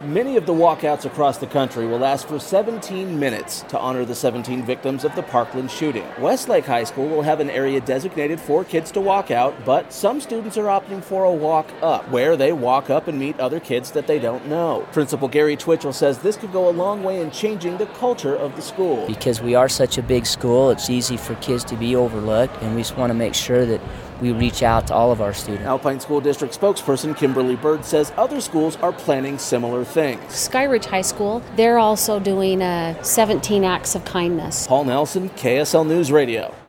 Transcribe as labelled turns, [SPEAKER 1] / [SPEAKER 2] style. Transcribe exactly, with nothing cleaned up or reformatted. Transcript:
[SPEAKER 1] Many of the walkouts across the country will last for seventeen minutes to honor the seventeen victims of the Parkland shooting. Westlake High School will have an area designated for kids to walk out, but some students are opting for a walk up, where they walk up and meet other kids that they don't know. Principal Gary Twitchell says this could go a long way in changing the culture of the school.
[SPEAKER 2] Because we are such a big school, it's easy for kids to be overlooked, and we just want to make sure that we reach out to all of our students.
[SPEAKER 1] Alpine School District spokesperson Kimberly Bird says other schools are planning similar things.
[SPEAKER 3] Skyridge High School, they're also doing uh, seventeen acts of kindness.
[SPEAKER 1] Paul Nelson, K S L News Radio.